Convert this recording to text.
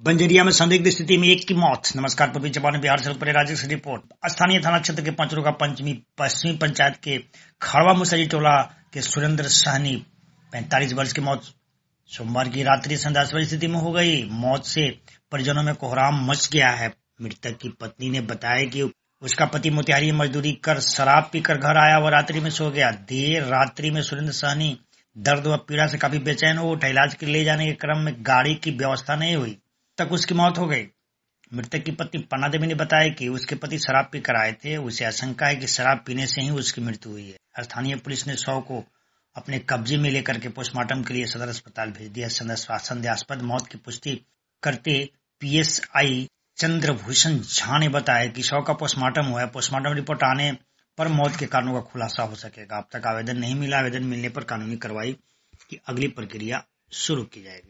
बंजरिया में संदिग्ध स्थिति में एक की मौत। नमस्कार, पृथ्वी चौहान, बिहार से उत्पन्न राज्य से रिपोर्ट। स्थानीय थाना क्षेत्र के पंचरुखा पश्चिमी पंचायत के खड़वा मुसरी टोला के सुरेंद्र सहनी 45 वर्ष की मौत सोमवार की रात्रि संदेहास्पद स्थिति में हो गई। मौत से परिजनों में कोहराम मच गया है। मृतक की पत्नी ने बताया कि उसका पति मोतिहारी मजदूरी कर शराब पीकर घर आया और रात्रि में सो गया। देर रात्रि में सुरेंद्र सहनी दर्द व पीड़ा से काफी बेचैन हो उठा। इलाज के लिए ले जाने के क्रम में गाड़ी की व्यवस्था नहीं हुई तक उसकी मौत हो गई। मृतक की पत्नी पन्ना देवी ने बताया कि उसके पति शराब पीकर आए थे। उसे आशंका है कि शराब पीने से ही उसकी मृत्यु हुई है। स्थानीय पुलिस ने शव को अपने कब्जे में लेकर के पोस्टमार्टम के लिए सदर अस्पताल भेज दिया। संदेहास्पद मौत की पुष्टि करते पीएसआई चंद्रभूषण झा ने बताया कि शव का पोस्टमार्टम हुआ है। पोस्टमार्टम रिपोर्ट आने पर मौत के कारणों का खुलासा हो सकेगा। अब तक आवेदन नहीं मिला। आवेदन मिलने पर कानूनी कार्रवाई की अगली प्रक्रिया शुरू की जाएगी।